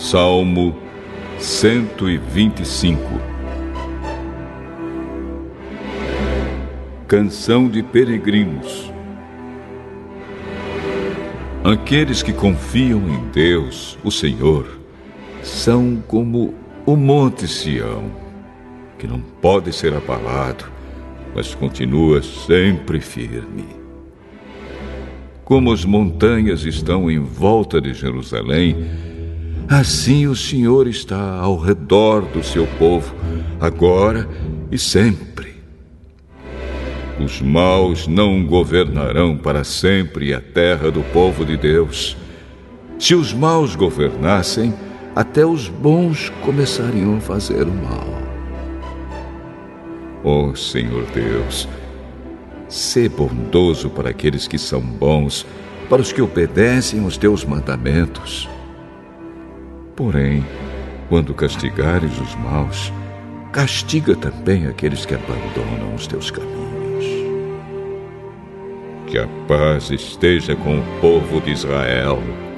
Salmo 125. Canção de peregrinos. Aqueles que confiam em Deus, o Senhor, são como o monte Sião, que não pode ser abalado, mas continua sempre firme. Como as montanhas estão em volta de Jerusalém, assim o Senhor está ao redor do seu povo, agora e sempre. Os maus não governarão para sempre a terra do povo de Deus. Se os maus governassem, até os bons começariam a fazer o mal. Ó Senhor Deus, sê bondoso para aqueles que são bons, para os que obedecem aos teus mandamentos. Porém, quando castigares os maus, castiga também aqueles que abandonam os teus caminhos. Que a paz esteja com o povo de Israel.